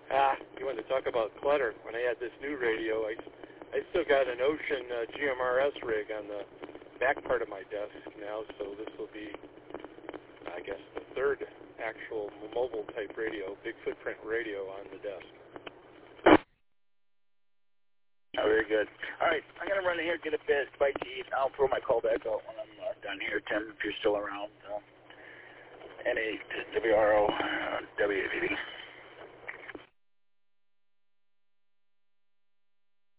You want to talk about clutter? When I had this new radio, I still got an Ocean GMRS rig on the back part of my desk now, so this will be, I guess, the third actual mobile type radio, big footprint radio on the desk. Oh, very good. All right, I'm going to run in here, get a bite to eat. I'll throw my call back out when I'm done here, Tim, if you're still around. NAWRO, WAVD.